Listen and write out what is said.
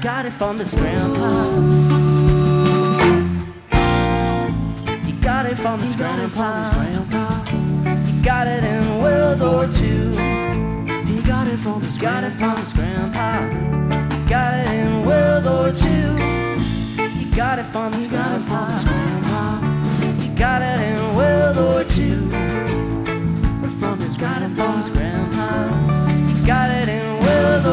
got it from his grandpa. He got it from his grandpa. He got it in World War II. He got it from his Got it from his grandpa. He got it in World War II. He got it from his grandpa. He got it in World War II. from his Got it from his grandpa.